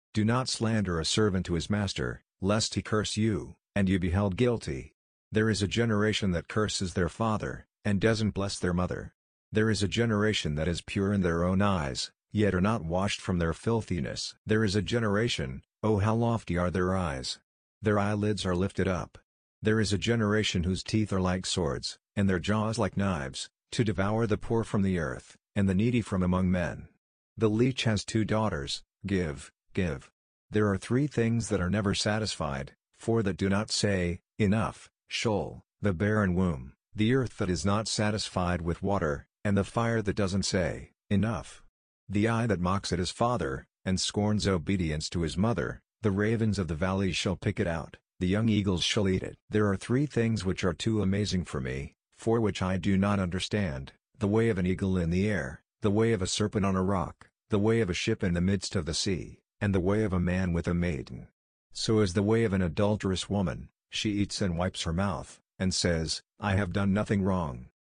Do not slander a servant to his master, lest he curse you, and you be held guilty. There is a generation that curses their father, and doesn't bless their mother. There is a generation that is pure in their own eyes, yet are not washed from their filthiness. There is a generation, oh how lofty are their eyes! Their eyelids are lifted up. There is a generation whose teeth are like swords, and their jaws like knives, to devour the poor from the earth, and the needy from among men. The leech has 2 daughters, give, give. There are 3 things that are never satisfied, 4 that do not say, enough: Sheol, the barren womb, the earth that is not satisfied with water, and the fire that doesn't say, enough. The eye that mocks at his father, and scorns obedience to his mother, the ravens of the valleys shall pick it out, the young eagles shall eat it. There are 3 things which are too amazing for me, 4 which I do not understand: the way of an eagle in the air, the way of a serpent on a rock, the way of a ship in the midst of the sea, and the way of a man with a maiden. So is the way of an adulterous woman: she eats and wipes her mouth, and says, I have done nothing wrong.